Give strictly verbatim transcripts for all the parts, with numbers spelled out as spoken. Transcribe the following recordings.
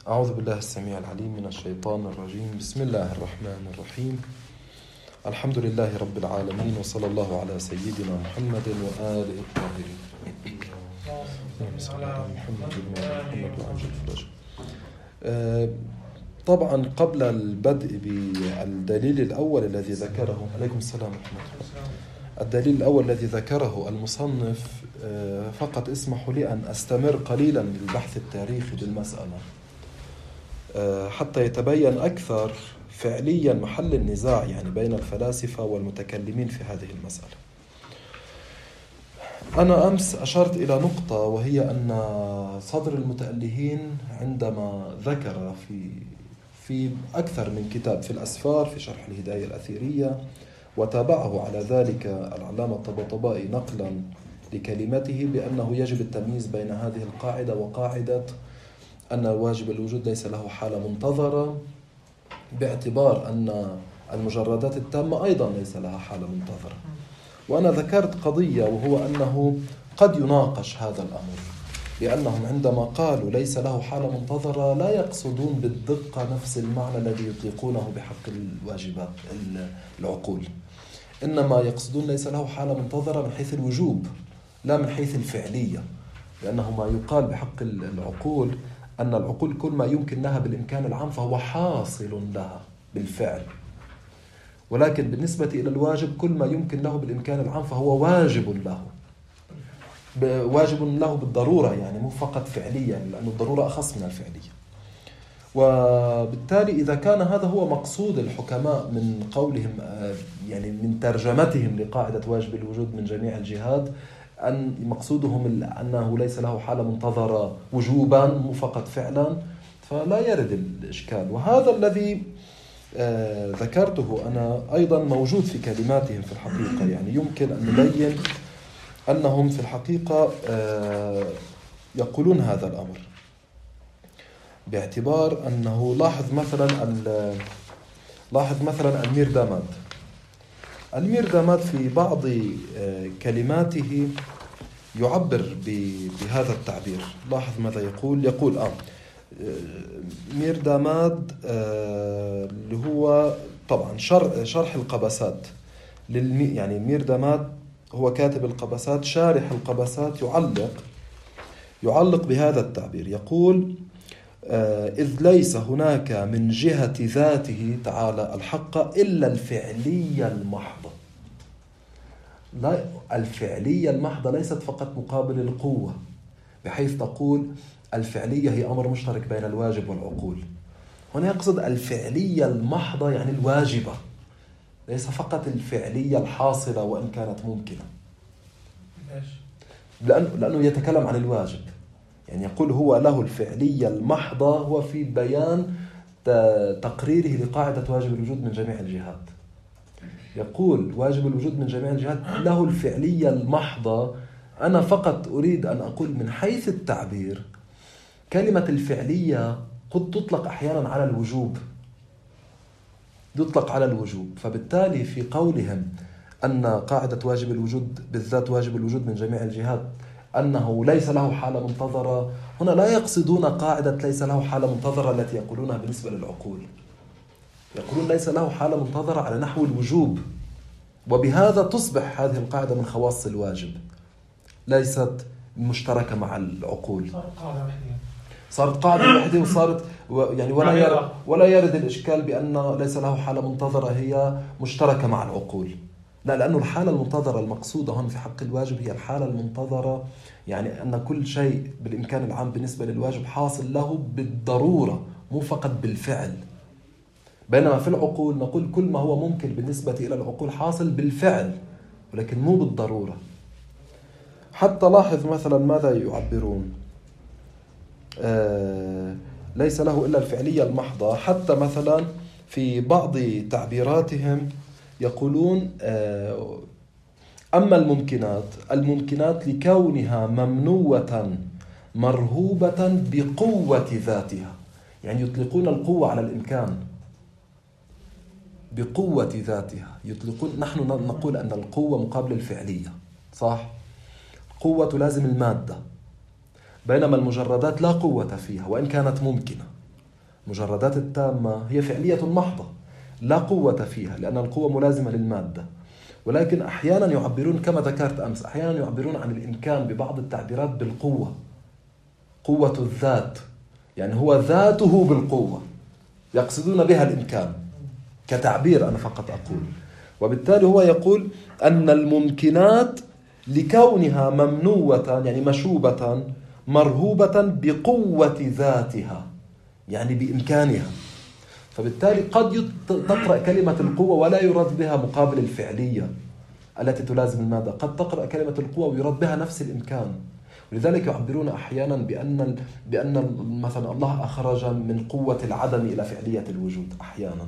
أعوذ بالله السميع العليم من الشيطان الرجيم. بسم الله الرحمن الرحيم. الحمد لله رب العالمين، وصلى الله على سيدنا محمد وآله الطاهرين. طبعا قبل البدء بالدليل الأول الذي ذكره عليكم السلام ورحمة الله الدليل الأول الذي ذكره المصنف، فقط اسمحوا لي أن أستمر قليلا بالبحث التاريخي بالمسألة حتى يتبين أكثر فعليا محل النزاع يعني بين الفلاسفة والمتكلمين في هذه المسألة. أنا أمس أشرت إلى نقطة، وهي أن صدر المتألهين عندما ذكر في في أكثر من كتاب، في الأسفار، في شرح الهداية الأثيرية، وتابعه على ذلك العلامة الطباطبائي نقلا لكلمته بأنه يجب التمييز بين هذه القاعدة وقاعدة أن واجب الوجود ليس له حالة منتظرة، باعتبار أن المجردات التامة أيضا ليس لها حالة منتظرة. وأنا ذكرت قضية، وهو أنه قد يناقش هذا الأمر، لأنهم عندما قالوا ليس له حالة منتظرة لا يقصدون بالدقة نفس المعنى الذي يطلقونه بحق الواجبات العقول، إنما يقصدون ليس له حالة منتظرة من حيث الوجوب لا من حيث الفعلية، لأنه ما يقال بحق العقول أن العقول كل ما يمكن لها بالإمكان العام فهو حاصل لها بالفعل، ولكن بالنسبة إلى الواجب كل ما يمكن له بالإمكان العام فهو واجب له، واجب له بالضرورة، يعني مو فقط فعليا، لأن الضرورة أخص من الفعلية. وبالتالي إذا كان هذا هو مقصود الحكماء من قولهم، يعني من ترجمتهم لقاعدة واجب الوجود من جميع الجهات، أن مقصودهم أنه ليس له حالة منتظرة وجوبا مو فقط فعلا، فلا يرد الإشكال. وهذا الذي آه ذكرته أنا أيضا موجود في كلماتهم في الحقيقة، يعني يمكن أن نبين أنهم في الحقيقة آه يقولون هذا الأمر، باعتبار أنه لاحظ مثلا لاحظ مثلا الميرداماد الميرداماد في بعض كلماته يعبر بهذا التعبير. لاحظ ماذا يقول يقول آه ميرداماد آه اللي هو طبعا شرح القبسات للمي يعني ميرداماد هو كاتب القبسات، شارح القبسات يعلق يعلق بهذا التعبير، يقول آه إذ ليس هناك من جهة ذاته تعالى الحق إلا الفعلية المحضة. لا، الفعلية المحضة ليست فقط مقابل القوة، بحيث تقول الفعلية هي أمر مشترك بين الواجب والعقول. هنا يقصد الفعلية المحضة يعني الواجبة، ليس فقط الفعلية الحاصلة وإن كانت ممكنة، لأنه, لأنه يتكلم عن الواجب، يعني يقول هو له الفعلية المحضة، هو في بيان تقريره لقاعدة واجب الوجود من جميع الجهات. يقول واجب الوجود من جميع الجهات له الفعلية المحضة. أنا فقط أريد أن أقول من حيث التعبير كلمة الفعلية قد تطلق أحيانا على الوجوب، يطلق على الوجوب. فبالتالي في قولهم أن قاعدة واجب الوجود بالذات واجب الوجود من جميع الجهات أنه ليس له حالة منتظرة، هنا لا يقصدون قاعدة ليس له حالة منتظرة التي يقولونها بالنسبة للعقول، يقولون ليس له حالة منتظرة على نحو الوجوب، وبهذا تصبح هذه القاعدة من خواص الواجب، ليست مشتركة مع العقول، صارت قاعدة وحدة وصارت يعني ولا يرد ولا يرد الإشكال بأن ليس له حالة منتظرة هي مشتركة مع العقول. لا، لأنه الحالة المنتظرة المقصودة هون في حق الواجب هي الحالة المنتظرة، يعني أن كل شيء بالإمكان العام بالنسبة للواجب حاصل له بالضرورة مو فقط بالفعل، بينما في العقول نقول كل ما هو ممكن بالنسبة إلى العقول حاصل بالفعل ولكن مو بالضرورة. حتى لاحظ مثلا ماذا يعبرون، آه ليس له إلا الفعلية المحضة. حتى مثلا في بعض تعبيراتهم يقولون آه أما الممكنات الممكنات لكونها ممنوة مرهوبة بقوة ذاتها، يعني يطلقون القوة على الإمكان بقوة ذاتها، يطلقون نحن نقول أن القوة مقابل الفعلية، صح؟ قوة لازم المادة، بينما المجردات لا قوة فيها وإن كانت ممكنة، المجردات التامة هي فعلية محضة لا قوة فيها، لأن القوة ملازمة للمادة. ولكن أحيانا يعبرون كما ذكرت أمس، أحيانا يعبرون عن الإمكان ببعض التعبيرات بالقوة، قوة الذات، يعني هو ذاته بالقوة، يقصدون بها الإمكان كتعبير، أنا فقط أقول. وبالتالي هو يقول أن الممكنات لكونها ممنوة يعني مشوبة مرهوبة بقوة ذاتها، يعني بإمكانها. فبالتالي قد تقرأ كلمة القوة ولا يراد بها مقابل الفعلية التي تلازم المادة، قد تقرأ كلمة القوة ويراد بها نفس الإمكان. ولذلك يعبرون أحيانا بأن بأن مثلا الله أخرج من قوة العدم إلى فعلية الوجود أحيانا.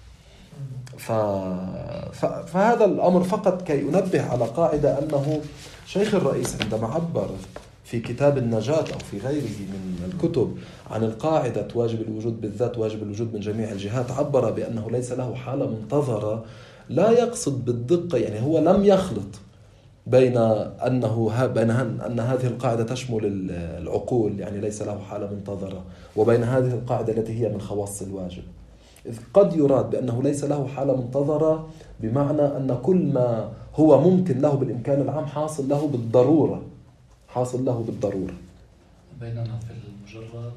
ف... ف... فهذا الأمر فقط كي ينبه على قاعدة أنه شيخ الرئيس عندما عبر في كتاب النجاة أو في غيره من الكتب عن القاعدة واجب الوجود بالذات واجب الوجود من جميع الجهات، عبر بأنه ليس له حالة منتظرة. لا يقصد بالدقة، يعني هو لم يخلط بين أنه بين أن هذه القاعدة تشمل العقول، يعني ليس له حالة منتظرة، وبين هذه القاعدة التي هي من خواص الواجب. إذ قد يراد بأنه ليس له حالة منتظرة بمعنى أن كل ما هو ممكن له بالإمكان العام حاصل له بالضرورة، حاصل له بالضرورة. بينما في المجرد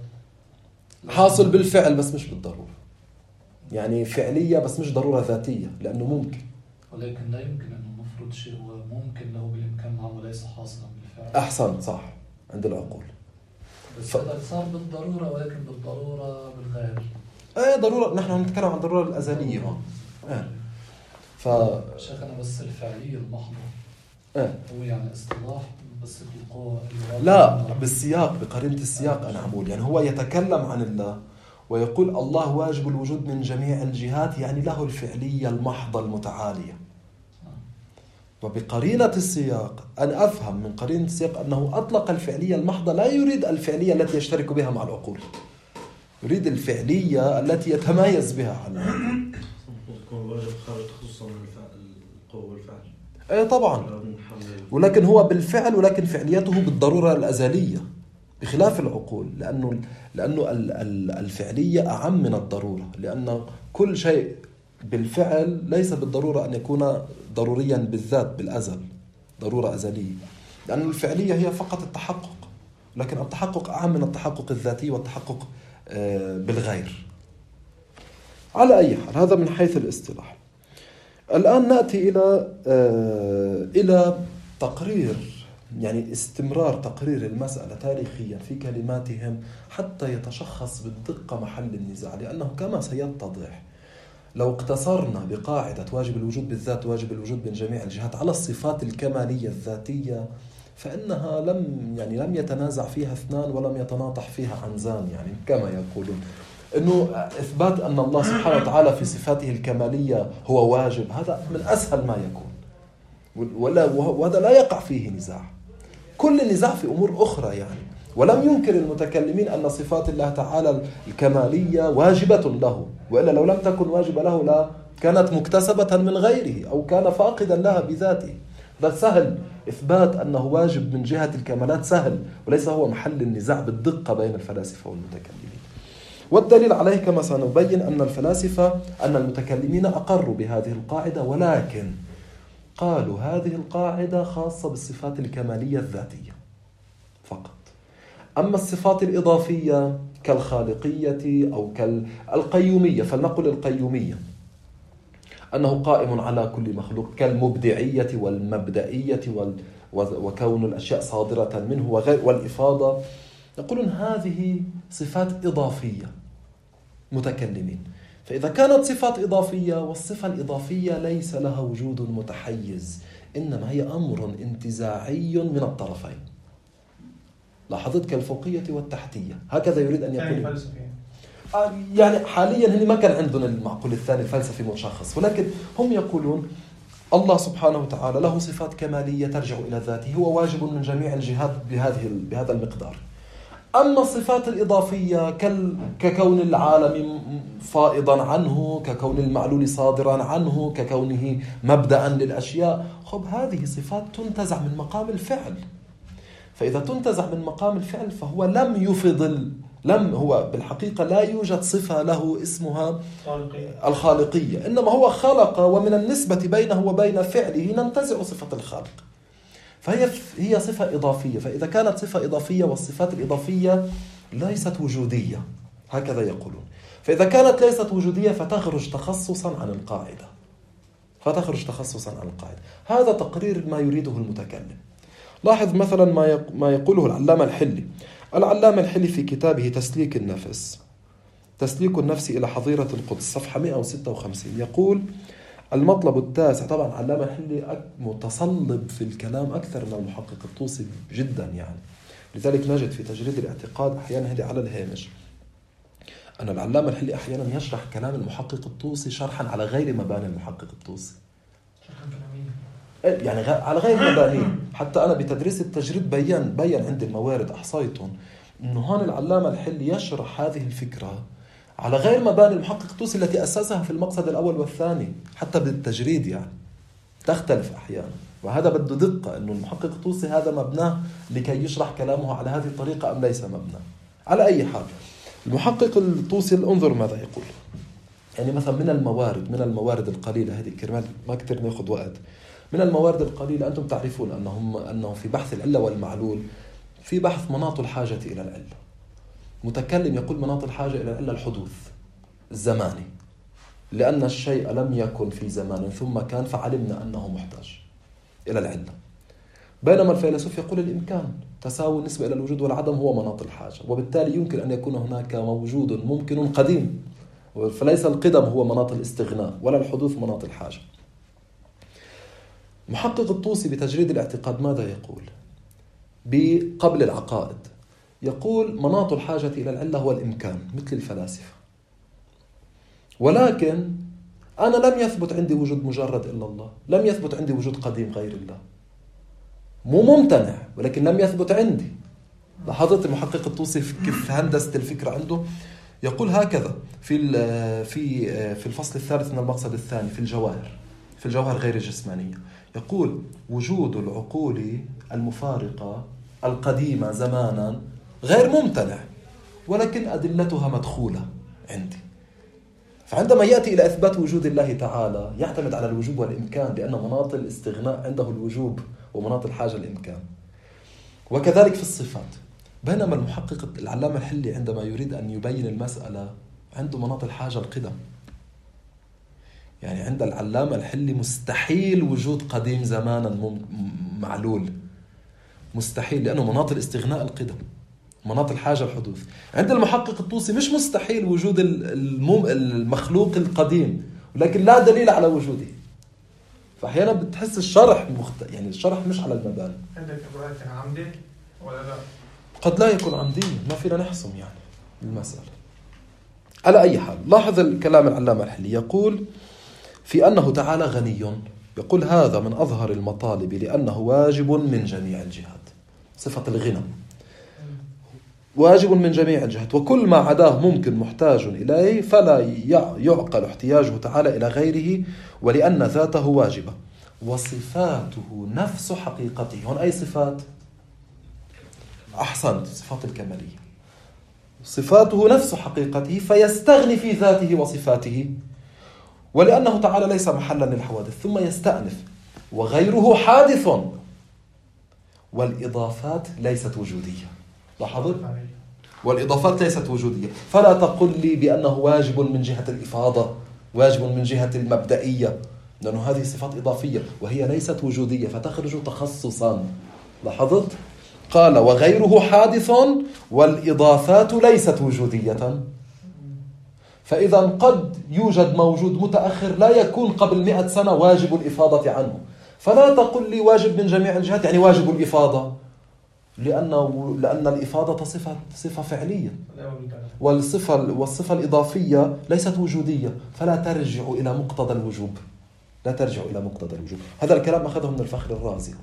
حاصل بالفعل بس مش بالضرورة، يعني فعلية بس مش ضرورة ذاتية لأنه ممكن. ولكن لا يمكن أن نفرض شيء هو ممكن له بالإمكان العام وليس حاصلا بالفعل. أحسن، صح، عند العقول. بس ف... هذا صار بالضرورة، ولكن بالضرورة بالغير. ايه ضرورة، نحن نتكلم عن الضرورة الأزلية. ايه ف شيخنا بس الفعلية المحضة ايه هو يعني اصطلاح بس القوة. لا، بالسياق، بقرينة السياق أنا أقول، يعني هو يتكلم عن الله ويقول الله واجب الوجود من جميع الجهات، يعني له الفعلية المحضة المتعالية. وبقرينة السياق أنا أفهم من قرينة السياق أنه أطلق الفعلية المحضة، لا يريد الفعلية التي يشترك بها مع العقول، يريد الفعلية التي يتميز بها عن العقول. يكون واجب خارج خصوصا من القوة والفعل. ايه طبعا، ولكن هو بالفعل، ولكن فعليته بالضرورة الأزلية بخلاف العقول، لأنه لأنه الفعلية أعم من الضرورة، لأن كل شيء بالفعل ليس بالضرورة أن يكون ضروريا بالذات بالأزل، ضرورة أزلية، لأن الفعلية هي فقط التحقق، لكن التحقق أعم من التحقق الذاتي والتحقق بالغير. على أي حال، هذا من حيث الاصطلاح. الآن نأتي إلى إلى تقرير، يعني استمرار تقرير المسألة تاريخيا في كلماتهم حتى يتشخص بالدقة محل النزاع، لأنه كما سيتضح لو اقتصرنا بقاعدة واجب الوجود بالذات واجب الوجود من جميع الجهات على الصفات الكمالية الذاتية، فإنها لم يعني لم يتنازع فيها اثنان ولم يتناطح فيها عنزان، يعني كما يقولون إنه إثبات أن الله سبحانه وتعالى في صفاته الكمالية هو واجب، هذا من أسهل ما يكون، ولا وهذا لا يقع فيه نزاع. كل النزاع في أمور أخرى يعني. ولم ينكر المتكلمين أن صفات الله تعالى الكمالية واجبة له، وإلا لو لم تكن واجبة له لا كانت مكتسبة من غيره أو كان فاقدا لها بذاته. هذا سهل، إثبات أنه واجب من جهة الكمالات سهل، وليس هو محل النزاع بالدقة بين الفلاسفة والمتكلمين. والدليل عليه كما سنبين أن الفلاسفة أن المتكلمين أقروا بهذه القاعدة، ولكن قالوا هذه القاعدة خاصة بالصفات الكمالية الذاتية فقط. أما الصفات الإضافية كالخالقية أو كالقيومية، فلنقل القيومية أنه قائم على كل مخلوق، كالمبدعية والمبدئية وكون الأشياء صادرة منه وغير والإفاضة، يقولون هذه صفات إضافية متكلمين. فإذا كانت صفات إضافية، والصفة الإضافية ليس لها وجود متحيز، إنما هي أمر انتزاعي من الطرفين. لاحظت كالفوقية والتحتية، هكذا يريد أن يكون. يعني حاليا هني ما كان عندنا المعقول الثاني الفلسفي متشخص، ولكن هم يقولون الله سبحانه وتعالى له صفات كمالية ترجع إلى ذاته، هو واجب من جميع الجهات بهذه بهذا المقدار. أما الصفات الإضافية ككون العالم فائضا عنه، ككون المعلول صادرا عنه، ككونه مبدأ للأشياء، خب هذه صفات تنتزع من مقام الفعل. فإذا تنتزع من مقام الفعل فهو لم يفض لم هو بالحقيقة لا يوجد صفة له اسمها خالقية. الخالقية، إنما هو خلق، ومن النسبة بينه وبين فعله ننتزع صفة الخالق، فهي هي صفة إضافية. فإذا كانت صفة إضافية والصفات الإضافية ليست وجودية هكذا يقولون، فإذا كانت ليست وجودية فتخرج تخصصا عن القاعدة، فتخرج تخصصا عن القاعدة. هذا تقرير ما يريده المتكلم. لاحظ مثلا ما ما يقوله العلامة الحلي. العلامة الحلي في كتابه تسليك النفس تسليك النفس إلى حظيرة القدس صفحة مئة وستة وخمسين يقول: المطلب التاسع. طبعا العلامة الحلي متصلب في الكلام أكثر من المحقق الطوسي جدا يعني، لذلك نجد في تجريد الاعتقاد أحيانا هذه على الهامش أن العلامة الحلي أحيانا يشرح كلام المحقق الطوسي شرحا على غير مباني المحقق الطوسي، يعني على غير مبانيه. حتى أنا بتدريس التجريد بيان بيان عندي الموارد أحصيتهم إنه هون العلامة الحلي يشرح هذه الفكرة على غير مباني المحقق الطوسي التي أسسها في المقصد الأول والثاني. حتى بالتجريد يعني تختلف أحيانا، وهذا بده دقة إنه المحقق الطوسي هذا مبناه لكي يشرح كلامه على هذه الطريقة أم ليس مبناه. على أي حال المحقق الطوسي انظر ماذا يقول. يعني مثلا من الموارد من الموارد القليلة هذه كرمال ما كتير ناخذ وقت. من الموارد القليلة أنتم تعرفون أنهم أنه في بحث العلة والمعلول في بحث مناط الحاجة إلى العلة. متكلم يقول مناط الحاجة إلى العلة الحدوث الزماني، لأن الشيء لم يكن في زمان ثم كان فعلمنا أنه محتاج إلى العلة. بينما الفيلسوف يقول الإمكان تساوي النسبة إلى الوجود والعدم هو مناط الحاجة، وبالتالي يمكن أن يكون هناك موجود ممكن قديم، فليس القدم هو مناط الاستغناء ولا الحدوث مناط الحاجة. محقق الطوسي بتجريد الاعتقاد ماذا يقول؟ بقبل العقائد يقول مناط الحاجة إلى العلة هو الإمكان مثل الفلاسفة، ولكن أنا لم يثبت عندي وجود مجرد إلا الله، لم يثبت عندي وجود قديم غير الله، مو ممتنع ولكن لم يثبت عندي. لاحظت المحقق الطوسي كيف هندسة الفكرة عنده؟ يقول هكذا في في في الفصل الثالث من المقصد الثاني في الجواهر في الجواهر غير الجسمانية، يقول وجود العقول المفارقة القديمة زمانا غير ممتنع ولكن أدلتها مدخولة عندي. فعندما يأتي إلى إثبات وجود الله تعالى يعتمد على الوجوب والإمكان، لأن مناط الاستغناء عنده الوجوب ومناط الحاجة الإمكان. وكذلك في الصفات. بينما المحقق العلامة الحلي عندما يريد أن يبين المسألة عنده مناط الحاجة القدم. يعني عند العلامة الحلي مستحيل وجود قديم زمانا معلول، مستحيل، لأنه مناط الاستغناء القدم، مناط الحاجة الحدوث. عند المحقق الطوسي مش مستحيل وجود المخلوق القديم، ولكن لا دليل على وجوده. فأحيانا بتحس الشرح مخت... يعني الشرح مش على المباني. عندك إبراهيم كان عمدي ولا لا؟ قد لا يكون عمدي، ما فينا نحسم يعني المسألة. على أي حال لاحظ الكلام العلامة الحلي يقول في أنه تعالى غني، يقول هذا من أظهر المطالب لأنه واجب من جميع الجهات. صفة الغنى واجب من جميع الجهات، وكل ما عداه ممكن محتاج إليه، فلا يعقل احتياجه تعالى إلى غيره، ولأن ذاته واجبة وصفاته نفس حقيقته. هون أي صفات؟ أحسنت، صفات الكمالية. صفاته نفس حقيقته فيستغني في ذاته وصفاته، ولأنه تعالى ليس محلا للحوادث. ثم يستأنف وغيره حادث والإضافات ليست وجودية. لاحظت؟ والإضافات ليست وجودية، فلا تقل لي بأنه واجب من جهة الإفاضة، واجب من جهة المبدئية، لأنه هذه صفات إضافية وهي ليست وجودية فتخرج تخصصا. لاحظت؟ قال وغيره حادث والإضافات ليست وجودية. فإذا قد يوجد موجود متأخر لا يكون قبل مئة سنة واجب الإفاضة عنه، فلا تقل لي واجب من جميع الجهات يعني واجب الإفاضة، لأنه لأن الإفاضة صفة صفة فعلية، والصفة والصفة الإضافية ليست وجودية، فلا ترجع إلى مقتضى الوجوب، لا ترجع إلى مقتضى الوجوب. هذا الكلام أخذه من الفخر الرازي.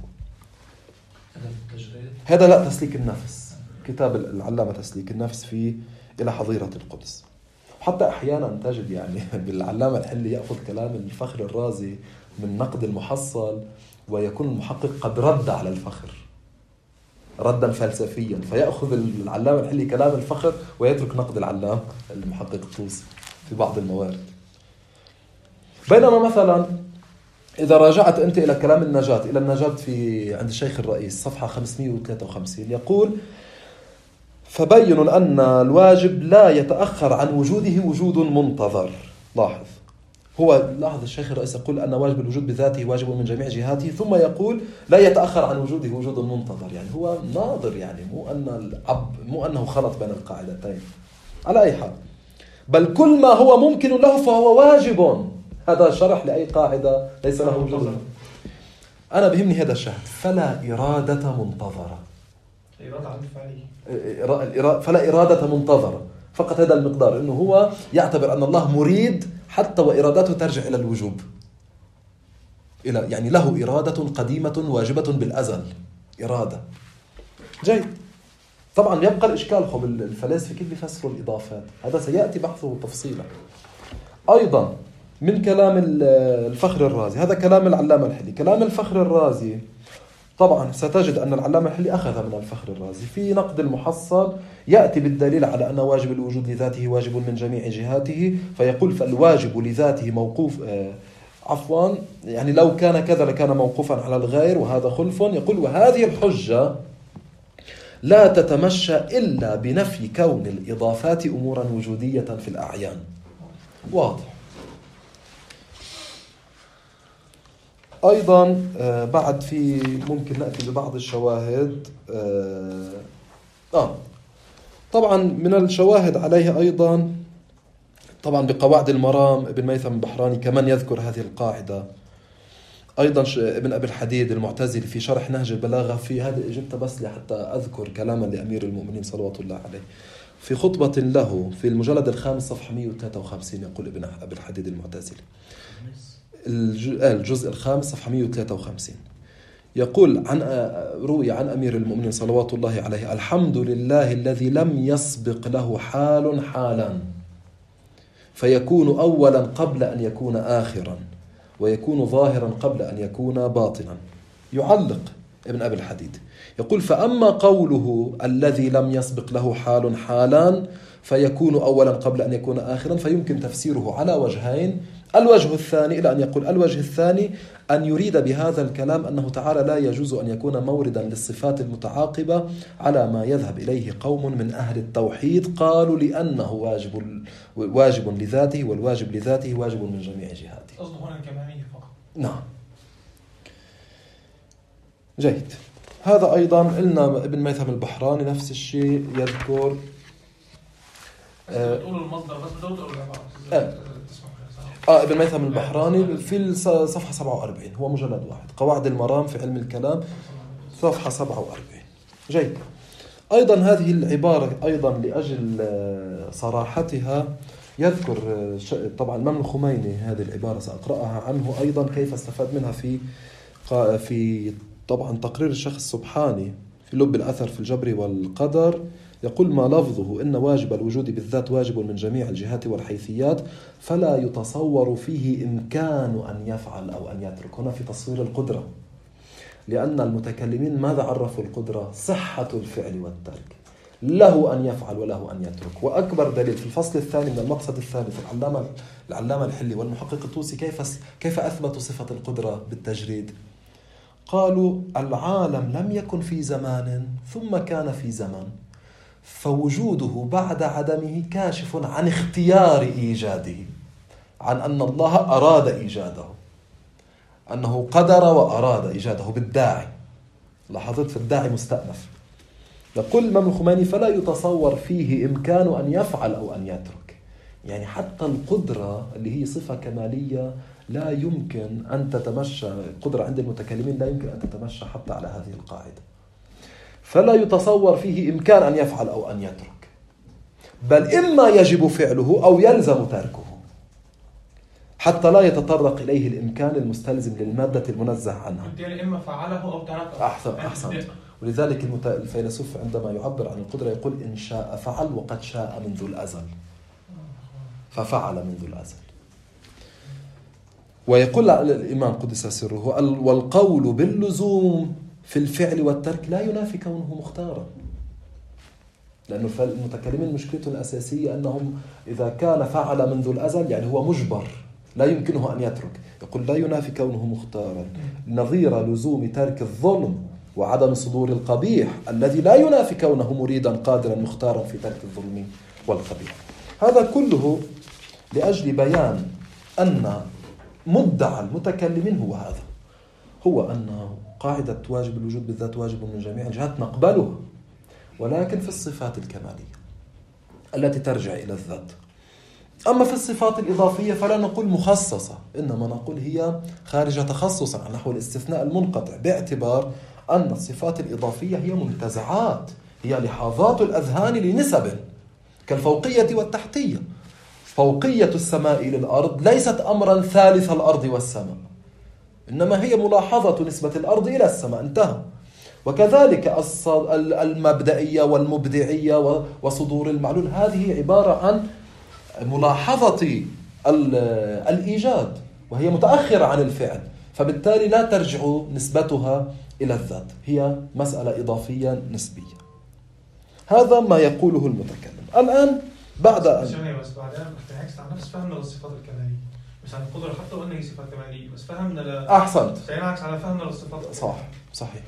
هذا لا تسليك النفس، كتاب العلامة تسليك النفس في إلى حظيرة القدس. حتى أحيانا تجد يعني بالعلامة الحلي يأخذ كلام الفخر الرازي من نقد المحصل، ويكون المحقق قد رد على الفخر، ردا فلسفيا، فيأخذ العلامة الحلي كلام الفخر ويترك نقد العلام المحقق الطوسي في بعض الموارد. بينما مثلا إذا راجعت أنت إلى كلام النجاة إلى النجاة في عند الشيخ الرئيس صفحة خمسمائة وثلاثة وخمسين يقول: فبين أن الواجب لا يتأخر عن وجوده وجود منتظر. لاحظ، هو لاحظ الشيخ الرئيس يقول أن واجب الوجود بذاته واجب من جميع جهاته، ثم يقول لا يتأخر عن وجوده وجود منتظر، يعني هو ناظر، يعني مو أن العب مو أنه خلط بين القاعدتين. على أي حال، بل كل ما هو ممكن له فهو واجب. هذا شرح لأي قاعدة ليس له وجود. أنا بهمني هذا الشهد: فلا إرادة منتظرة. إرادة عن فعلي. فلا إرادة منتظرة، فقط هذا المقدار، إنه هو يعتبر أن الله مريد حتى وإرادته ترجع إلى الوجوب، إلى يعني له إرادة قديمة واجبة بالأزل، إرادة. جيد. طبعا يبقى الإشكال، خب الفلاسفة كيف بيفسروا الإضافات؟ هذا سيأتي بحثه تفصيلا. أيضا من كلام الفخر الرازي، هذا كلام العلامة الحلي. كلام الفخر الرازي طبعا ستجد أن العلامة الحلي أخذ من الفخر الرازي في نقد المحصل، يأتي بالدليل على أن واجب الوجود لذاته واجب من جميع جهاته، فيقول: فالواجب لذاته موقوف آه عفوا يعني لو كان كذا لكان موقوفا على الغير، وهذا خلف. يقول: وهذه الحجة لا تتمشى إلا بنفي كون الإضافات أمورا وجودية في الأعيان. واضح. أيضا آه بعد في ممكن نأتي ببعض الشواهد. آه, آه طبعا من الشواهد عليه أيضا طبعا بقواعد المرام ابن ميثم البحراني كمان يذكر هذه القاعدة. أيضا ابن أبي الحديد المعتزلي في شرح نهج البلاغة، في هذا جبت بس لحتى أذكر كلاما لأمير المؤمنين صلوات الله عليه في خطبة له في المجلد الخامس صفحة مئة وثلاثة وخمسين، يقول ابن أبي الحديد المعتزلي الجزء الخامس صفحة مئة وثلاثة وخمسين، يقول عن روي عن أمير المؤمنين صلوات الله عليه: الحمد لله الذي لم يسبق له حال حالا، فيكون أولا قبل أن يكون آخرا، ويكون ظاهرا قبل أن يكون باطنا. يعلق ابن أبي الحديد يقول: فأما قوله الذي لم يسبق له حال حالا فيكون أولا قبل أن يكون آخرا، فيمكن تفسيره على وجهين. الوجه الثاني إلى أن يقول الوجه الثاني أن يريد بهذا الكلام أنه تعالى لا يجوز أن يكون موردا للصفات المتعاقبة على ما يذهب إليه قوم من أهل التوحيد، قالوا لأنه واجب واجب لذاته، والواجب لذاته واجب من جميع جهاته. قصده هنا الكمالية فقط. نعم. جيد. هذا أيضا قلنا ابن ميثم البحراني نفس الشيء يذكر. بس بتقول المصدر بس بدون تقول العبارة. آه. آه ابن ميثم البحراني في الصفحة سبعة وأربعين، هو مجلد واحد، قواعد المرام في علم الكلام صفحة سبعة وأربعين. جيد. أيضا هذه العبارة أيضا لأجل صراحتها يذكر طبعا الإمام الخميني هذه العبارة سأقرأها عنه أيضا كيف استفاد منها في في طبعا تقرير الشيخ السبحاني في لب الأثر في الجبر والقدر. يقول: ما لفظه إن واجب الوجود بالذات واجب من جميع الجهات والحيثيات، فلا يتصور فيه إمكان أن يفعل أو أن يترك. هنا في تصوير القدرة، لأن المتكلمين ماذا عرفوا القدرة؟ صحة الفعل والترك، له أن يفعل وله أن يترك. وأكبر دليل في الفصل الثاني من المقصد الثالث العلامة العلامة الحلي والمحقق الطوسي كيف كيف أثبتوا صفة القدرة بالتجريد. قالوا: العالم لم يكن في زمان ثم كان في زمان، فوجوده بعد عدمه كاشف عن اختيار إيجاده، عن أن الله أراد إيجاده، أنه قدر وأراد إيجاده بالداعي. لاحظت في الداعي مستأنف. يقول الإمام الخميني: فلا يتصور فيه إمكان أن يفعل أو أن يترك. يعني حتى القدرة اللي هي صفة كمالية لا يمكن أن تتمشى، القدرة عند المتكلمين لا يمكن أن تتمشى حتى على هذه القاعدة. فلا يتصور فيه إمكان أن يفعل أو أن يترك، بل إما يجب فعله أو يلزم تركه، حتى لا يتطرق إليه الإمكان المستلزم للمادة المنزه عنها. يعني إما فعله أو تركه. أحسن أحسن. ولذلك الفيلسوف عندما يعبر عن القدرة يقول: إن شاء فعل وقد شاء منذ الأزل، ففعل منذ الأزل. ويقول الإمام قدس سره: والقول باللزوم في الفعل والترك لا ينافي كونه مختارا، لأنه المتكلمين مشكلتهم الأساسية أنهم إذا كان فعل منذ الأزل يعني هو مجبر لا يمكنه أن يترك، يقول لا ينافي كونه مختارا، نظير لزوم ترك الظلم وعدم صدور القبيح الذي لا ينافي كونه مريدا قادرا مختارا في ترك الظلم والقبيح. هذا كله لأجل بيان أن مدعى المتكلمين هو هذا، هو أن قاعدة واجب الوجود بالذات واجب من جميع الجهات نقبلها، ولكن في الصفات الكمالية التي ترجع إلى الذات. أما في الصفات الإضافية فلا نقول مخصصة، إنما نقول هي خارجة تخصصا عن نحو الاستثناء المنقطع، باعتبار أن الصفات الإضافية هي منتزعات، هي لحاظات الأذهان لنسب كالفوقية والتحتية. فوقية السماء للأرض ليست أمرا ثالث الأرض والسماء، إنما هي ملاحظة نسبة الأرض إلى السماء، انتهى. وكذلك المبدئية والمبدعية وصدور المعلول هذه عبارة عن ملاحظة الإيجاد وهي متأخرة عن الفعل، فبالتالي لا ترجع نسبتها إلى الذات، هي مسألة إضافية نسبية. هذا ما يقوله المتكلم. الآن بعد أن بس بعدين بنعكس على نفس فهمنا للصفات الكمالية، مش عن القدرة حتى وأنها هي صفات كمالية، بس فهمنا ل... أحسنت، سينعكس على فهمنا للصفات. صح صحيح،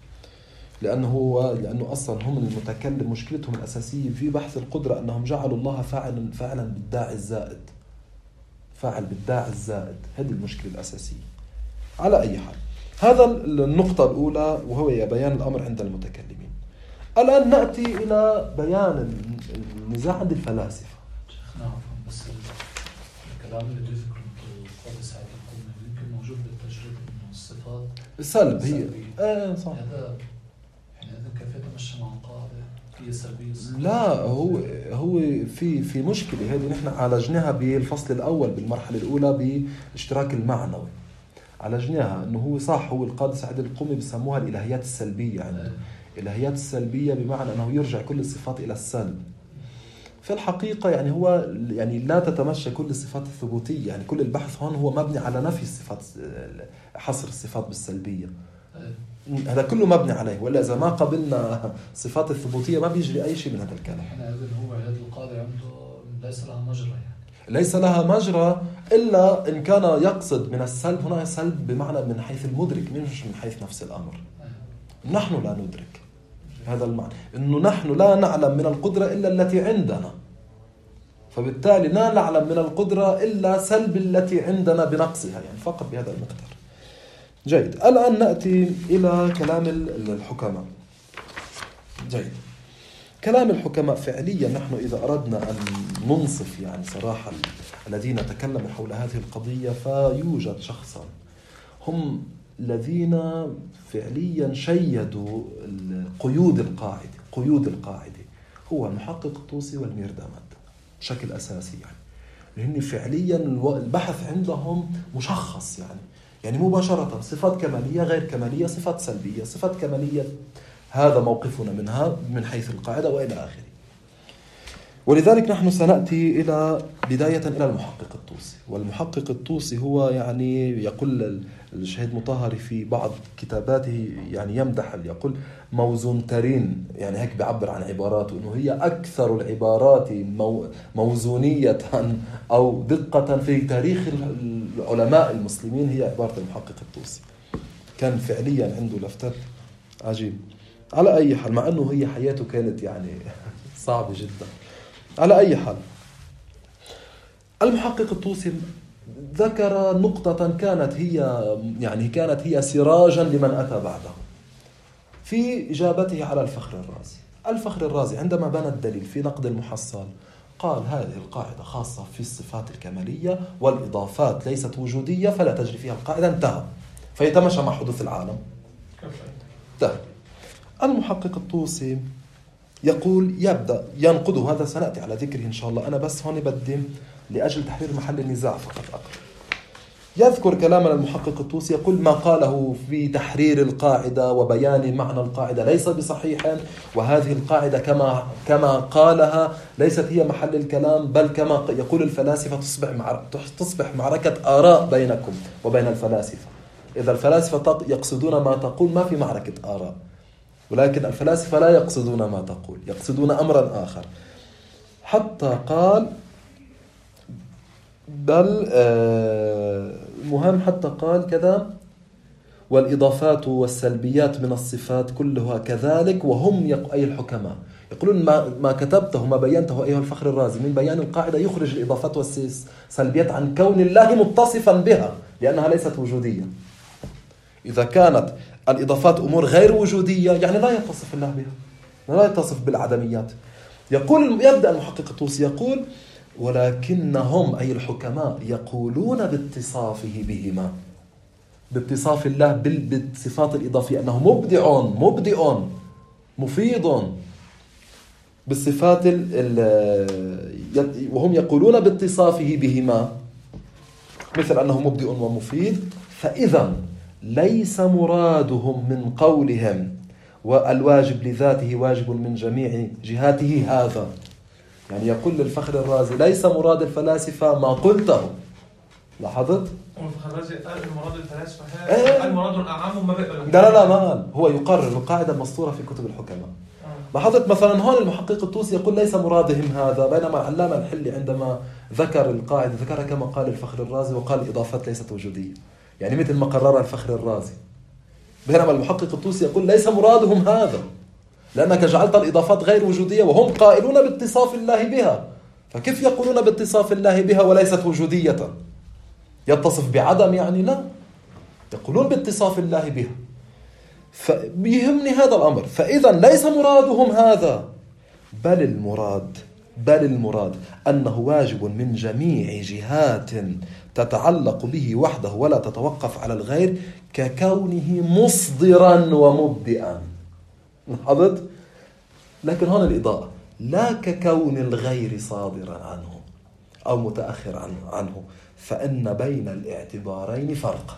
لأنه لأنه أصلا هم المتكلم مشكلتهم الأساسية في بحث القدرة أنهم جعلوا الله فاعلا فاعلا بالداعي الزائد، فاعل بالداعي الزائد، هذه المشكلة الأساسية. على أي حال هذا النقطة الأولى وهو بيان الأمر عند المتكلمين. الآن نأتي إلى بيان النزاع عند الفلاسفة. شيخنا عفوا، بس الكلام اللي ذكره القاضي سعيد القمي يمكن موجود بالتجربة إنه الصفات سلب هي آه صح. هذا يعني هذا كيف يتمشى مع القاعدة هي سلبية؟ لا، هو هو في في مشكلة هذه نحن عالجناها بالفصل الأول بالمرحلة الأولى باشتراك المعنوي، عالجناها إنه هو صح، هو القاضي سعيد القمي بسموها الإلهيات السلبية عنده. الإلهيات السلبية بمعنى أنه يرجع كل الصفات إلى السلب. في الحقيقة يعني هو يعني لا تتمشى كل الصفات الثبوتية، يعني كل البحث هون هو مبني على نفي الصفات، حصر الصفات بالسلبية، هذا كله مبني عليه، ولا إذا ما قبلنا صفات الثبوتية ما بيجري أي شيء من هذا الكلام. إحنا هذا هو هذا القاضي عنده ليس لها مجرى، يعني ليس لها مجرى إلا إن كان يقصد من السلب هنا سلب بمعنى من حيث المدرك مش من حيث نفس الأمر. نحن لا ندرك هذا المعنى، إنه نحن لا نعلم من القدرة إلا التي عندنا، فبالتالي لا نعلم من القدرة إلا سلب التي عندنا بنقصها، يعني فقط بهذا المقدار. جيد، الآن نأتي إلى كلام الحكماء. جيد، كلام الحكماء فعليا نحن إذا أردنا أن ننصف يعني صراحة الذين تكلموا حول هذه القضية، فيوجد شخصان هم الذين فعليا شيدوا قيود القاعدة قيود القاعدة هو المحقق الطوسي والميرداماد بشكل أساسي، يعني لأن فعليا البحث عندهم مشخص، يعني يعني مباشرة صفات كمالية غير كمالية، صفات سلبية صفات كمالية، هذا موقفنا منها من حيث القاعدة وإلى آخره. ولذلك نحن سنأتي إلى بداية إلى المحقق الطوسي. والمحقق الطوسي هو يعني يقول الشهيد مطهري في بعض كتاباته يعني يمدح، يقول موزون ترين، يعني هيك بيعبر عن عباراته إنه هي أكثر العبارات موزونية أو دقة في تاريخ العلماء المسلمين هي عبارة المحقق الطوسي. كان فعليا عنده لفتات عجيب. على أي حال، مع أنه هي حياته كانت يعني صعبة جدا. على أي حال، المحقق الطوسي ذكر نقطة كانت هي يعني كانت هي سراجا لمن أتى بعده في إجابته على الفخر الرازي. الفخر الرازي عندما بنى الدليل في نقد المحصل قال هذه القاعدة خاصة في الصفات الكمالية والإضافات ليست وجودية فلا تجري فيها القاعدة، انتهى، فيتمشى مع حدوث العالم. ده المحقق الطوسي يقول يبدأ ينقد، هذا سنأتي على ذكره إن شاء الله، أنا بس هون بدي لأجل تحرير محل النزاع فقط أقرأ. يذكر كلام المحقق الطوسي يقول ما قاله في تحرير القاعدة وبيان معنى القاعدة ليس بصحيح، وهذه القاعدة كما كما قالها ليست هي محل الكلام، بل كما يقول الفلاسفة تصبح مع تصبح معركة آراء بينكم وبين الفلاسفة. إذا الفلاسفة يقصدون ما تقول ما في معركة آراء، ولكن الفلاسفة لا يقصدون ما تقول، يقصدون أمرا آخر. حتى قال بل مهم حتى قال كذا: والإضافات والسلبيات من الصفات كلها كذلك، وهم يق... أي الحكماء يقولون ما, ما كتبته ما بينته أيها الفخر الرازي من بيان القاعدة يخرج الإضافات والسلبيات عن كون الله متصفا بها لأنها ليست وجودية. إذا كانت الإضافات أمور غير وجودية يعني لا يتصف الله بها، لا يتصف بالعدميات. يقول يبدأ المحقق الطوسي يقول: ولكنهم أي الحكماء يقولون باتصافه بهما، باتصاف الله بالصفات الإضافية أنه مبدع مبدئ مفيض بالصفات ال وهم يقولون باتصافه بهما مثل أنه مبدئ ومفيد. فإذا ليس مرادهم من قولهم والواجب لذاته واجب من جميع جهاته هذا، يعني يقول للفخر الرازي ليس مراد الفلاسفة ما قلته. لاحظت؟ الفخر الرازي قال المراد الفلاسفة إيه؟ هذا المراد أعم ما بقى. لا لا لا ما قال، هو يقرر القاعدة المسطورة في كتب الحكماء. لاحظت مثلا هون المحقق الطوسي يقول ليس مرادهم هذا، بينما العلامة الحلي عندما ذكر القاعدة ذكرها كما قال الفخر الرازي وقال الإضافات ليست وجودية، يعني مثل ما قررها الفخر الرازي. بينما المحقق الطوسي يقول ليس مرادهم هذا لأنك جعلت الإضافات غير وجودية وهم قائلون باتصاف الله بها، فكيف يقولون باتصاف الله بها وليست وجودية؟ يتصف بعدم يعني؟ لا، يقولون باتصاف الله بها. فبيهمني هذا الأمر. فإذا ليس مرادهم هذا، بل المراد بل المراد أنه واجب من جميع جهات تتعلق به وحده ولا تتوقف على الغير، ككونه مصدرا ومبدئا. لاحظت؟ لكن هنا الإضاءة لا ككون الغير صادرا عنه أو متأخر عنه، فإن بين الاعتبارين فرق.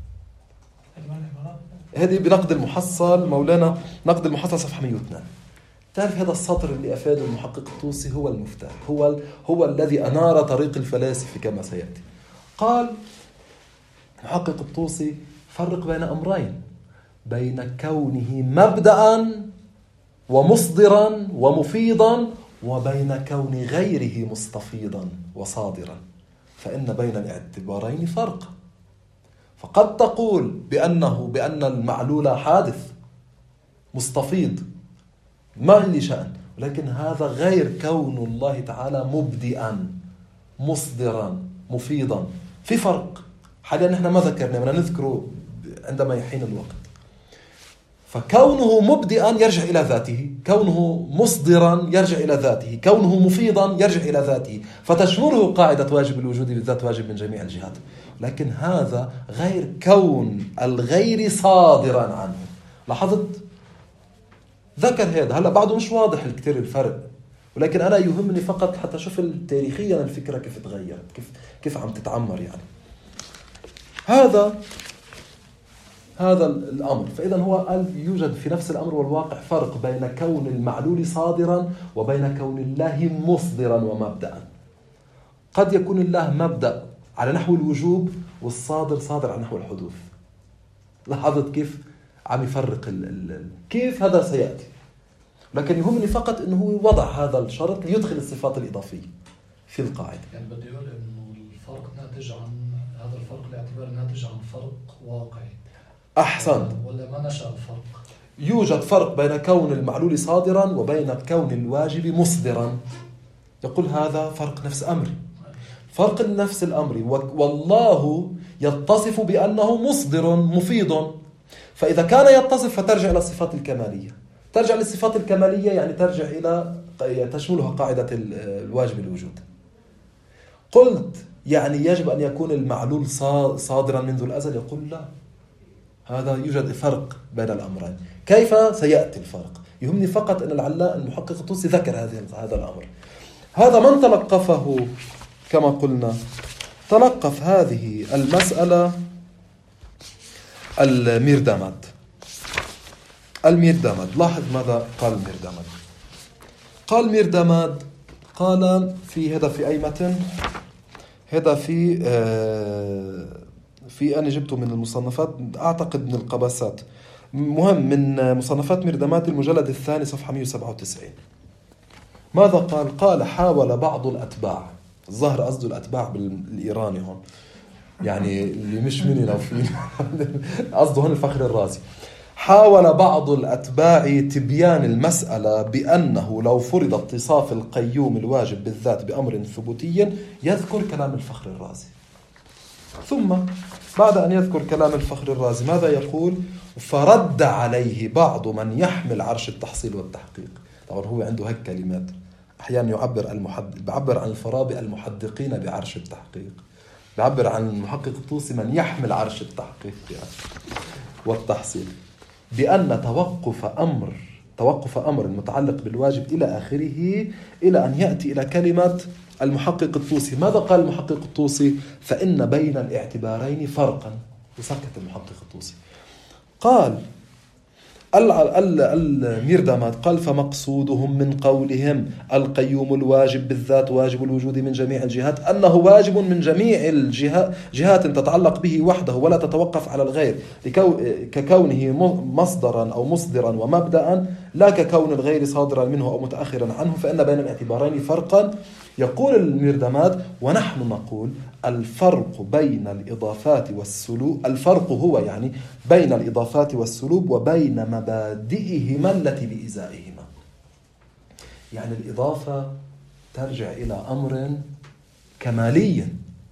هذه بنقد المحصل مولانا، نقد المحصل صفحة مئة واثنين. تعرف هذا السطر اللي أفاده المحقق الطوسي هو المفتاح، هو هو الذي أنار طريق الفلاسفة كما سيأتي. قال المحقق الطوسي: فرق بين أمرين، بين كونه مبدأ ومصدرا ومفيضا وبين كون غيره مستفيضا وصادرا، فإن بين الاعتبارين فرق. فقد تقول بأنه بأن المعلول حادث مستفيض ما لي شأن، ولكن هذا غير كون الله تعالى مبدئا مصدرا مفيضا، في فرق. حاليا نحن ما ذكرنا، بدنا نذكره عندما يحين الوقت. فكونه مبدئا يرجع إلى ذاته، كونه مصدرا يرجع إلى ذاته، كونه مفيضا يرجع إلى ذاته، فتشمله قاعدة واجب الوجود بالذات واجب من جميع الجهات. لكن هذا غير كون الغير صادرا عنه. لاحظت؟ ذكر هذا. هلا بعده مش واضح الكثير الفرق، ولكن أنا يهمني فقط حتى شوف تاريخيا الفكرة كيف تغيرت، كيف كيف عم تتعمر يعني. هذا هذا الأمر. فإذا هو قال يوجد في نفس الأمر والواقع فرق بين كون المعلول صادرا وبين كون الله مصدرا ومبدأ. قد يكون الله مبدأ على نحو الوجوب والصادر صادر على نحو الحدوث. لاحظت كيف عم يفرق ال ال كيف هذا سيأتي، لكن يهمني فقط أنه هو وضع هذا الشرط ليدخل الصفات الإضافية في القاعدة. يعني بدي أقول أنه الفرق ناتج عن هذا الفرق باعتبار ناتج عن فرق واقعي. أحسنت. ولا ما نشأ الفرق؟ يوجد فرق بين كون المعلول صادرا وبين كون الواجب مصدرا. يقول هذا فرق نفس أمري، فرق نفس الأمر، والله يتصف بأنه مصدر مفيض. فإذا كان يتصف فترجع إلى الصفات الكمالية، ترجع للصفات الكمالية يعني ترجع إلى تشملها قاعدة الواجب الوجود. قلت يعني يجب أن يكون المعلول صادرا منذ الأزل، يقول لا، هذا يوجد فرق بين الأمرين. كيف سيأتي الفرق؟ يهمني فقط أن العلاء المحقق الطوسي ذكر هذا هذا الأمر. هذا من تلقفه كما قلنا، تلقف هذه المسألة الميرداماد. الميرداماد لاحظ ماذا قال الميرداماد. قال ميرداماد قال في هذا في أي متن، هذا في في أنا جبته من المصنفات، أعتقد من القباسات، مهم، من مصنفات مردمات المجلد الثاني صفحة مئة وسبعة وتسعين. ماذا قال؟ قال حاول بعض الأتباع، الظاهر قصده الأتباع بالإيراني هون، يعني اللي مش مني لو في قصده هون الفخر الرازي. حاول بعض الأتباع تبيان المسألة بأنه لو فرض اتصاف القيوم الواجب بالذات بأمر ثبوتي يذكر كلام الفخر الرازي. ثم بعد أن يذكر كلام الفخر الرازي ماذا يقول؟ فرد عليه بعض من يحمل عرش التحصيل والتحقيق. طبعا هو عنده هيك كلمات، أحيانا يعبر المحد... بعبر عن الفارابي المحدقين بعرش التحقيق، بعبر عن المحقق الطوسي من يحمل عرش التحقيق يعني والتحصيل، بأن توقف أمر توقف أمر متعلق بالواجب إلى آخره إلى أن يأتي إلى كلمة المحقق الطوسي. ماذا قال المحقق الطوسي؟ فإن بين الاعتبارين فرقا، وسكت المحقق الطوسي. قال الميردمات قال فمقصودهم من قولهم القيوم الواجب بالذات واجب الوجود من جميع الجهات أنه واجب من جميع الجهات جهات تتعلق به وحده ولا تتوقف على الغير، ككونه مصدرا أو مصدرا ومبدأ، لا ككون الغير صادرا منه أو متأخرا عنه، فإن بين الاعتبارين فرقا. يقول الميردمات ونحن نقول الفرق بين الإضافات والسلوب، الفرق هو يعني بين الإضافات والسلوب وبين مبادئهما التي بإزائهما. يعني الإضافة ترجع إلى أمر كمالي.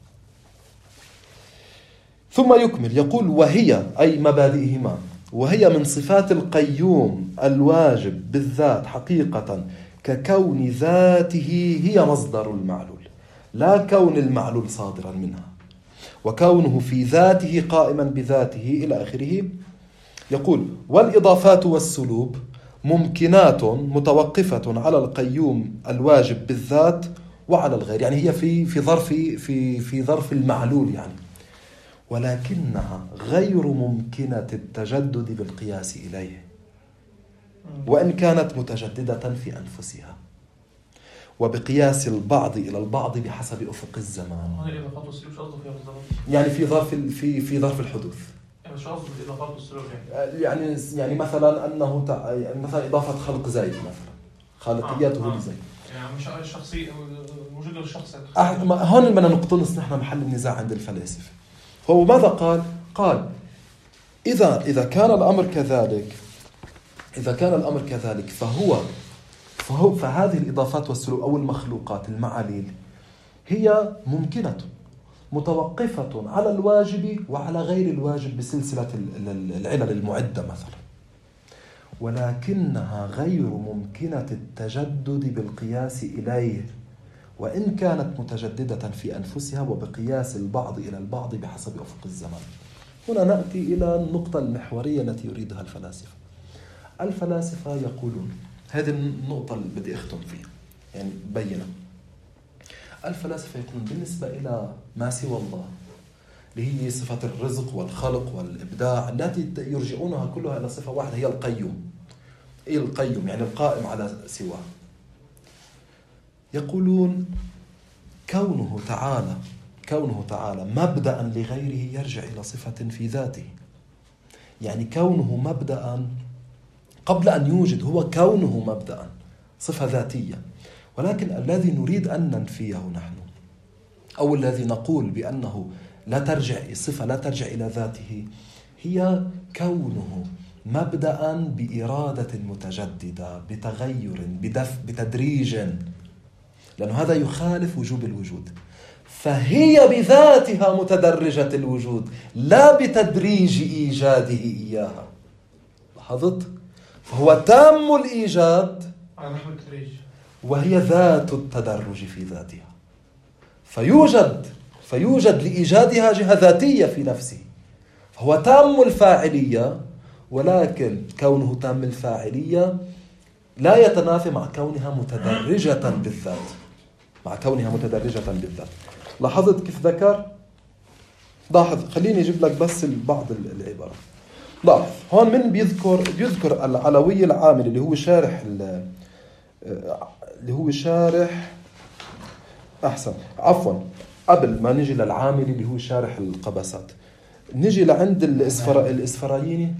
ثم يكمل يقول وهي أي مبادئهما، وهي من صفات القيوم الواجب بالذات حقيقة ككون ذاته هي مصدر المعلول، لا كون المعلول صادرا منها، وكونه في ذاته قائما بذاته إلى آخره. يقول والإضافات والسلوب ممكنات متوقفة على القيوم الواجب بالذات وعلى الغير، يعني هي في في ظرف في في ظرف المعلول يعني، ولكنها غير ممكنة التجدد بالقياس إليه، وإن كانت متجددة في أنفسها وبقياس البعض إلى البعض بحسب أفق الزمان. يعني في ظرف في في ظرف الحدوث. يعني مش قصده الإضافات والسلوك يعني. يعني يعني مثلا أنه تع... يعني مثلا إضافة خلق زيد مثلا، خالقياته آه. لزيد. يعني مش الشخصي وجود الشخص. أح... هون بدنا نقتنص نحن محل النزاع عند الفلاسفة. هو ماذا قال؟ قال إذا إذا كان الأمر كذلك إذا كان الأمر كذلك فهو فهو فهذه الإضافات والسلوك أو المخلوقات المعاليل هي ممكنة متوقفة على الواجب وعلى غير الواجب بسلسلة العلل المعدة مثلا، ولكنها غير ممكنة التجدد بالقياس إليه، وإن كانت متجددة في أنفسها وبقياس البعض إلى البعض بحسب أفق الزمان. هنا نأتي إلى النقطة المحورية التي يريدها الفلاسفة. الفلاسفة يقولون، هذه النقطة اللي بدي أختم فيها يعني بينة. الفلاسفة يقولون بالنسبة إلى ما سوى الله اللي هي صفة الرزق والخلق والإبداع التي يرجعونها كلها إلى صفة واحدة هي القيوم. إيه القيوم؟ يعني القائم على سواه. يقولون كونه تعالى كونه تعالى مبدأ لغيره يرجع إلى صفة في ذاته، يعني كونه مبدأ قبل أن يوجد هو كونه مبدأ صفة ذاتية، ولكن الذي نريد أن ننفيه نحن أو الذي نقول بأنه لا ترجع الصفة لا ترجع إلى ذاته هي كونه مبدأ بإرادة متجددة بتغير بدف بتدريج، لأن هذا يخالف وجوب الوجود، فهي بذاتها متدرجة الوجود لا بتدريج إيجاده إياها. لاحظت؟ فهو تام الإيجاد وهي ذات التدرج في ذاتها، فيوجد فيوجد لإيجادها جهة ذاتية في نفسه، فهو تام الفاعلية، ولكن كونه تام الفاعلية لا يتنافى مع كونها متدرجة بالذات مع كونها متدرجة بالذات. لاحظت كيف ذكر؟ لاحظ، خليني أجيب لك بس بعض العبارات. لاحظ هون من بيذكر بيذكر العلوي العامل اللي هو شارح اللي هو شارح أحسن عفوا قبل ما نجي للعامل اللي هو شارح القباسات. نجي لعند الإسفر... الإسفرايني.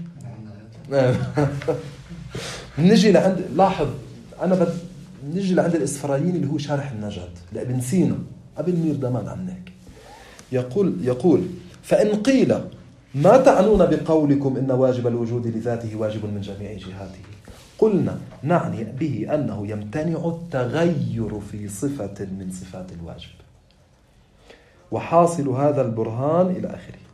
نجي لعند لاحظ أنا بد نجي لعند الإسفرايني اللي هو شارح النجاة لابن سينا قبل ميرداماد عنك. يقول يقول فإن قيل ما تعنون بقولكم إن واجب الوجود لذاته واجب من جميع جهاته؟ قلنا نعني به أنه يمتنع التغير في صفة من صفات الواجب، وحاصل هذا البرهان إلى آخره.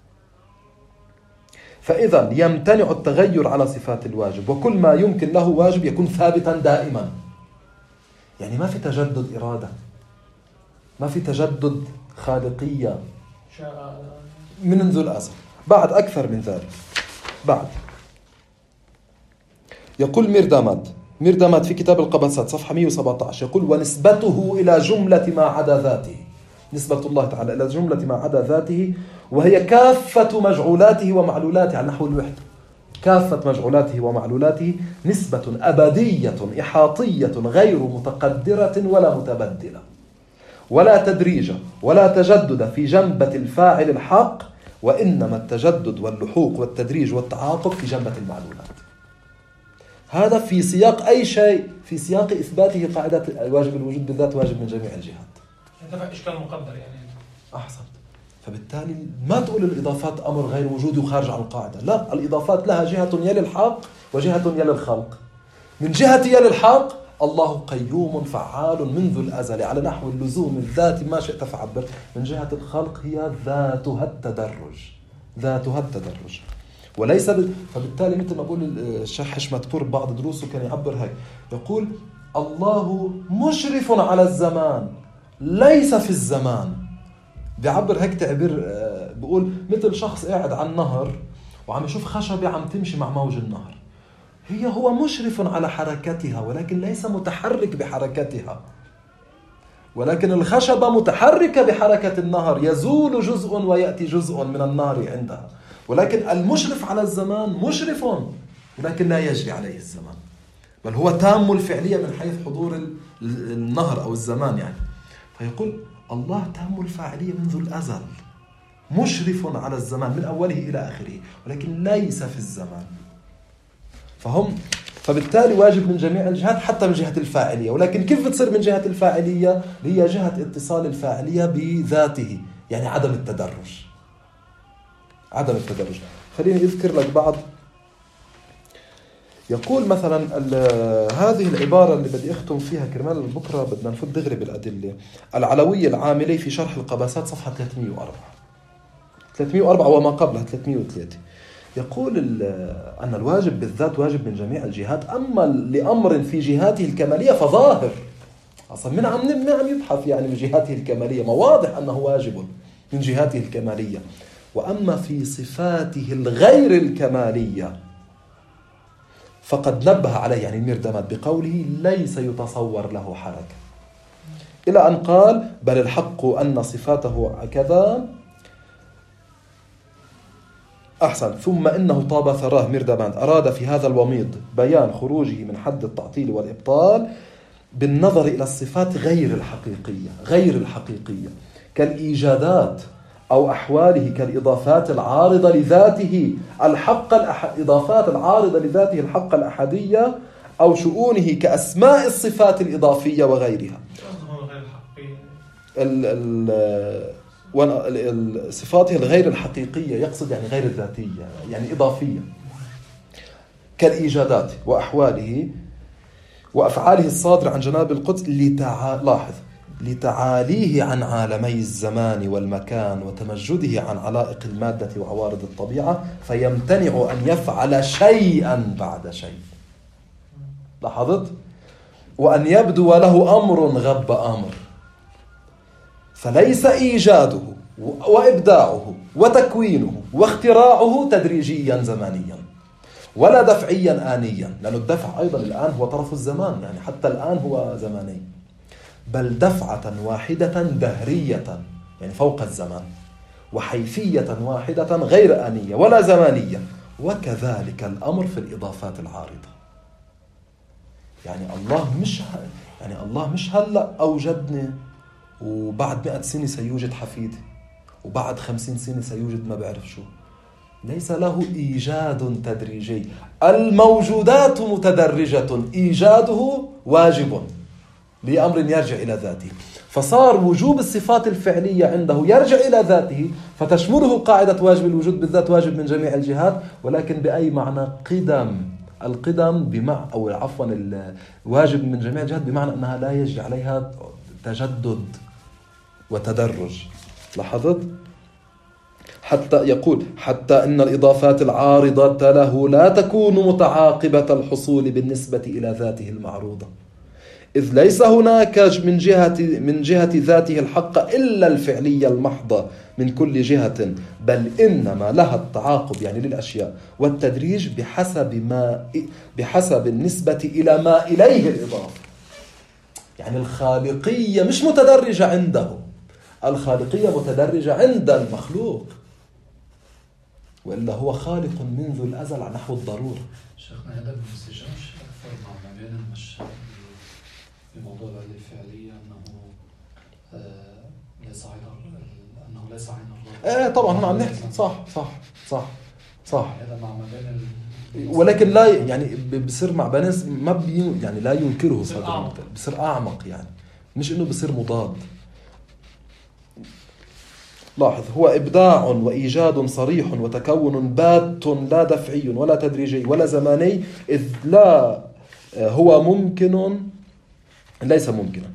فإذا يمتنع التغير على صفات الواجب، وكل ما يمكن له واجب يكون ثابتا دائما. يعني ما في تجدد إرادة، ما في تجدد خالقية منذ الأزل. بعد أكثر من ذلك، بعد يقول ميرداماد ميرداماد في كتاب القباسات صفحة مئة وسبعة عشر يقول ونسبته إلى جملة ما عدا ذاته، نسبة الله تعالى إلى جملة ما عدا ذاته، وهي كافة مجعولاته ومعلولاته على نحو الوحدة. كافة مجعولاته ومعلولاته نسبة أبدية إحاطية غير متقدرة ولا متبدلة، ولا تدريج ولا تجدد في جنبة الفاعل الحق، وإنما التجدد واللحوق والتدريج والتعاقب في جنبة المعلولات. هذا في سياق أي شيء، في سياق إثباته قاعدة واجب الوجود بالذات واجب من جميع الجهات. هذا إشكال مقدر يعني. أحسن. فبالتالي ما تقول الإضافات أمر غير وجودي وخارج عن القاعدة، لا، الإضافات لها جهة يلي الحق وجهة يلي الخلق. من جهة يلي الحق الله قيوم فعال منذ الأزل على نحو اللزوم الذاتي ما شئت فعبر. من جهة الخلق هي ذاتها التدرج، ذاتها التدرج وليس ب... فبالتالي مثل ما بقول الشيخ حشمتبور بعض دروسه كان يعبر هيك، يقول الله مشرف على الزمان ليس في الزمان. بيعبر هيك تعبير، بقول مثل شخص قاعد على النهر وعم يشوف خشبة عم تمشي مع موج النهر، هي هو مشرف على حركتها ولكن ليس متحرك بحركتها، ولكن الخشبة متحركة بحركة النهر، يزول جزء ويأتي جزء من النهر عندها. ولكن المشرف على الزمان مشرف ولكن لا يجري عليه الزمان، بل هو تام الفعلية من حيث حضور النهر أو الزمان يعني. فيقول الله تام الفاعلية منذ الأزل، مشرف على الزمان من أوله إلى آخره ولكن ليس في الزمان. فهم فبالتالي واجب من جميع الجهات حتى من جهة الفاعلية. ولكن كيف بتصير من جهة الفاعلية؟ هي جهة اتصال الفاعلية بذاته، يعني عدم التدرج، عدم التدرج. خليني أذكر لك بعض. يقول مثلا هذه العبارة اللي بدي أختم فيها كرمال بكرة بدنا نفوت دغري بالأدلة. العلوي العاملي في شرح القباسات صفحة ثلاثمئة وأربعة ثلاثمئة وأربعة وما قبلها ثلاثمئة وثلاثة يقول أن الواجب بالذات واجب من جميع الجهات، أما لأمر في جهاته الكمالية فظاهر. أصلا من عم من عم يبحث يعني من جهاته الكمالية، ما واضح أنه واجب من جهاته الكمالية. وأما في صفاته الغير الكمالية فقد نبه عليه يعني الميرداماد بقوله ليس يتصور له حركة، إلى أن قال بل الحق أن صفاته كذا. أحسن. ثم إنه طاب ثراه ميرداماد أراد في هذا الوميض بيان خروجه من حد التعطيل والإبطال بالنظر إلى الصفات غير الحقيقية غير الحقيقية كالإيجادات أو أحواله، كالإضافات العارضة لذاته الحق الأح... إضافات العارضة لذاته الحق الأحدية، أو شؤونه كأسماء الصفات الإضافية وغيرها. ال... ال... صفاته الغير الحقيقية يقصد يعني غير الذاتية، يعني إضافية، كالإيجادات وأحواله وأفعاله الصادرة عن جناب القدس لتع... لاحظ لتعاليه عن عالمي الزمان والمكان وتمجده عن علائق المادة وعوارض الطبيعة، فيمتنع أن يفعل شيئا بعد شيء. لاحظت؟ وأن يبدو له أمر غب أمر، فليس إيجاده وإبداعه وتكوينه واختراعه تدريجيا زمانيا ولا دفعيا آنيا، لأن الدفع أيضا الآن هو طرف الزمان، يعني حتى الآن هو زماني، بل دفعة واحدة دهرية يعني فوق الزمان، وحيثية واحدة غير آنية ولا زمانية. وكذلك الأمر في الإضافات العارضة. يعني الله مش يعني الله مش هلأ أوجدني وبعد مئة سنة سيوجد حفيدي، وبعد خمسين سنة سيوجد ما بعرف شو. ليس له إيجاد تدريجي. الموجودات متدرجة، إيجاده واجب لأمر يرجع إلى ذاته. فصار وجوب الصفات الفعلية عنده يرجع إلى ذاته، فتشمله قاعدة واجب الوجود بالذات، واجب من جميع الجهات، ولكن بأي معنى؟ قدم. القدم بمعنى، أو عفوا الواجب من جميع الجهات بمعنى أنها لا يجري عليها تجدد وتدرج. لاحظت؟ حتى يقول حتى إن الإضافات العارضة له لا تكون متعاقبة الحصول بالنسبة إلى ذاته المعروضة، إذ ليس هناك من جهة من جهة ذاته الحق إلا الفعلية المحضة من كل جهة، بل إنما لها التعاقب يعني للأشياء والتدريج بحسب ما بحسب النسبة إلى ما إليه الإضافة. يعني الخالقية مش متدرجة عنده، الخالقية متدرجة عند المخلوق، وإلا هو خالق منذ الأزل على نحو الضرورة. شيخنا هذا ما انسجامش أكثر مع ما بين المشاهد في موضوع العلة الفعلية أنه آه ليس عين أنه ليس عين الرب. إيه طبعا هنا عم نحكي صح صح صح صح. هذا مع ما بين ال... ولكن لا يعني بصير مع بنس ما بي يعني لا ينكره صدر، بصير أعمق يعني، مش إنه بصير مضاد. لاحظ هو إبداع وإيجاد صريح وتكون بات لا دفعي ولا تدريجي ولا زماني، إذ لا هو ممكن ليس ممكنا.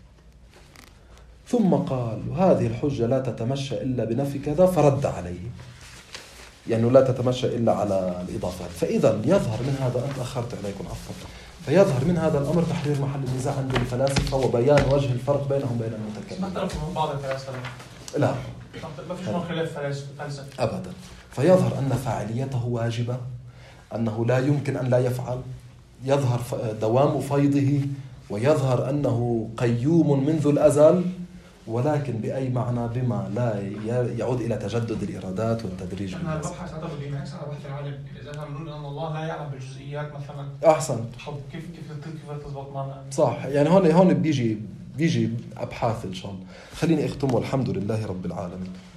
ثم قال هذه الحجة لا تتمشى إلا بنفي كذا، فرد عليه يعني لا تتمشى إلا على الإضافات. فإذا يظهر من هذا، أنت أخرت عليكم عفوا، فيظهر من هذا الأمر تحرير محل النزاع عند الفلاسفة وبيان وجه الفرق بينهم بين المتكلمين. ما تعرفوا من بعض الفلاسفة؟ لا ما فيش خلاف فلسفي أبدا. فيظهر أن فاعليته واجبة، أنه لا يمكن أن لا يفعل، يظهر دوام فيضه، ويظهر أنه قيوم منذ الأزل، ولكن بأي معنى؟ بما لا يعود إلى تجدد الإرادات والتدريج. أنا ببحث هذا بدي معكس على بحث العالم، إذا هم نقول أن الله لا يعلم بالجزئيات مثلا. أحسن. كيف كيف كيف تضبط معنا؟ صح. يعني هون هون بيجي بيجي أبحاث إن شاء الله. خليني أختم والحمد لله رب العالمين.